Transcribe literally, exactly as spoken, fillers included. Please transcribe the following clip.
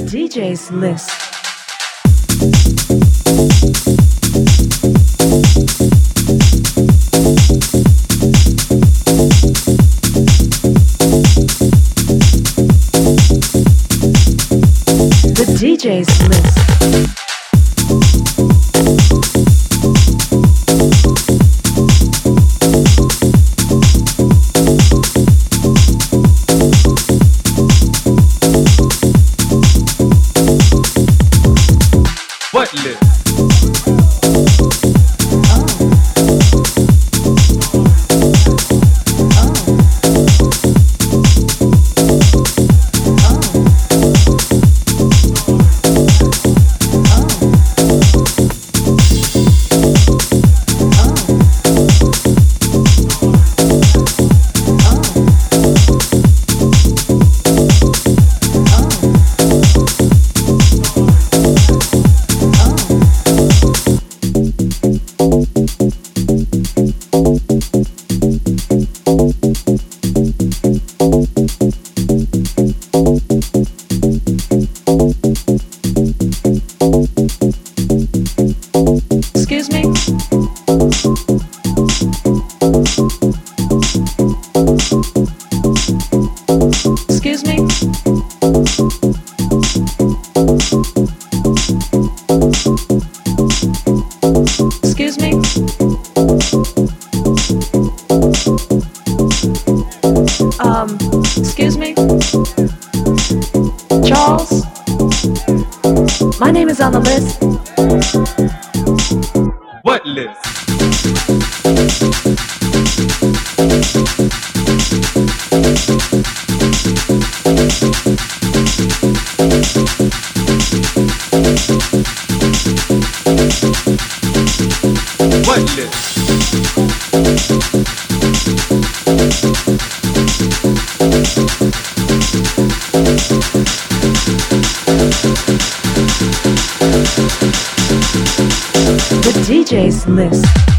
D J's list. The D J's list. What list? Excuse me? Excuse me? Excuse me? Um, excuse me? Charles? My name is on the list. What list? What list? The D J's list.